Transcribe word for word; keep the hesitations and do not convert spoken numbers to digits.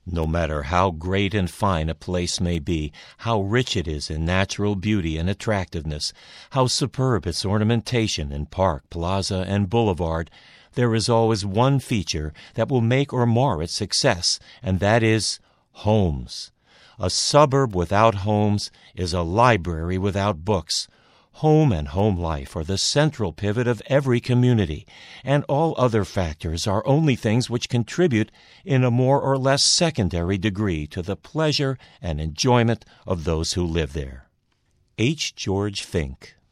No matter how great and fine a place may be, how rich it is in natural beauty and attractiveness, how superb its ornamentation in park, plaza, and boulevard, there is always one feature that will make or mar its success, and that is homes. A suburb without homes is a library without books. Home and home life are the central pivot of every community, and all other factors are only things which contribute in a more or less secondary degree to the pleasure and enjoyment of those who live there. H. George Fink.